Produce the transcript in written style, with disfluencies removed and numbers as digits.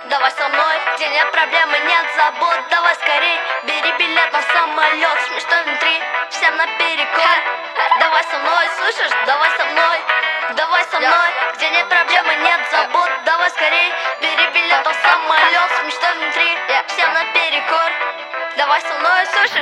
давай со мной, где нет проблемы, нет забот. Давай скорей, бери билет на самолет. Смешно внутри, всем наперекор. Давай со мной, слышишь, давай со мной. Давай со мной, где нет проблемы, нет забот. Давай скорей, бери билет на самолет. Смешно внутри, всем наперекор. Давай со мной, слышишь.